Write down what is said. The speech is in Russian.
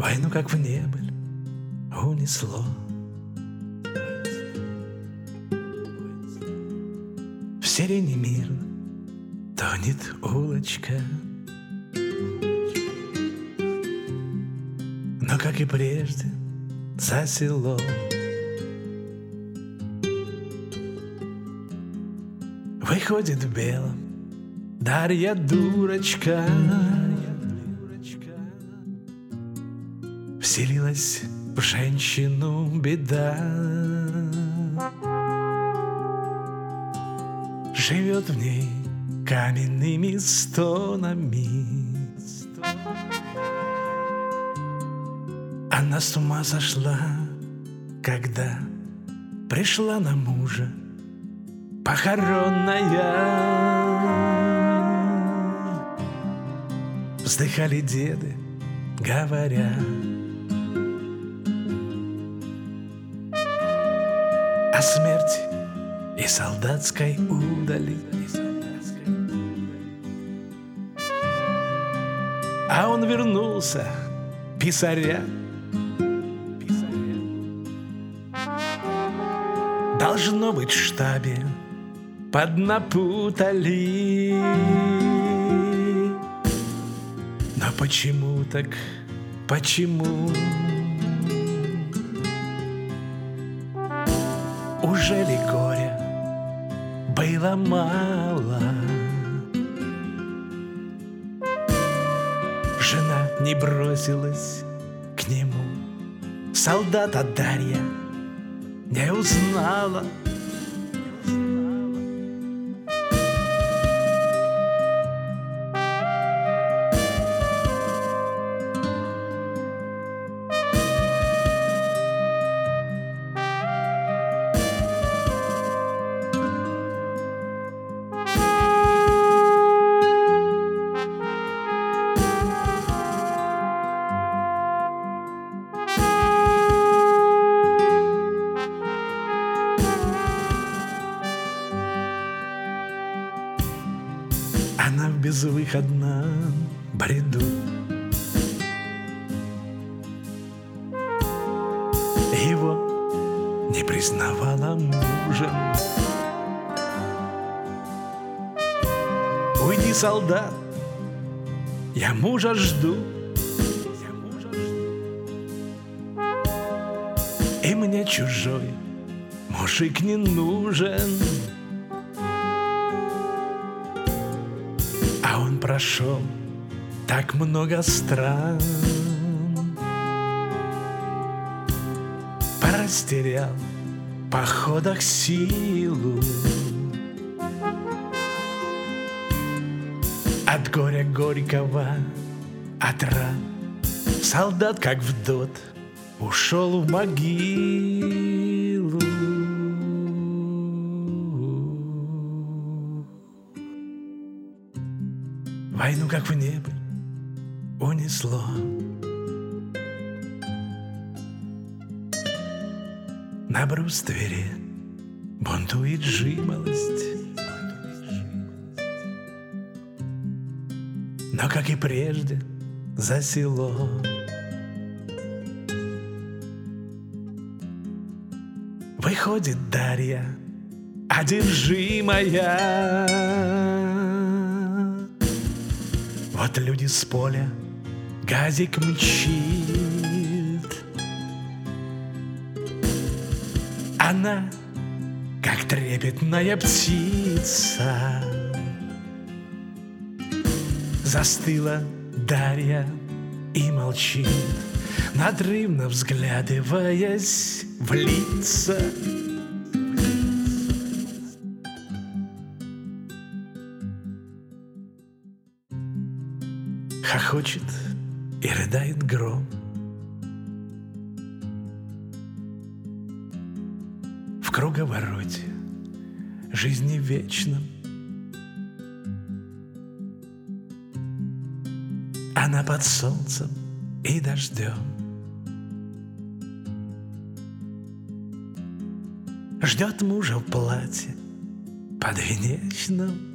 Войну, как в небыль, унесло. В сирене мирно тонет улочка, но, как и прежде, за селом выходит в белом Дарья дурочка. Вселилась в женщину беда, живет в ней каменными стонами. Она с ума сошла, когда пришла на мужа похоронная. Вздыхали деды, говоря: о смерти и солдатской удали. А он вернулся, писаря. Должно быть, в штабе поднапутали. Но почему так, почему? Уже ли горя было мало? Жена не бросилась к нему, солдата Дарья не узнала. Она в безвыходном бреду его не признавала мужем. Уйди, солдат, я мужа жду, и мне чужой мужик не нужен. А он прошел так много стран, порастерял в походах силу. От горя горького, от ран солдат, как вдот, ушел в могилу. Войну, как в небо, унесло. На бруствере бунтует жимолость, но, как и прежде, за селом выходит Дарья, одержимая. Вот люди с поля газик мчит, она, как трепетная птица, застыла Дарья и молчит, надрывно взглядываясь в лица. Хохочет и рыдает гром. В круговороте жизни вечном она под солнцем и дождем ждет мужа в платье подвенечном.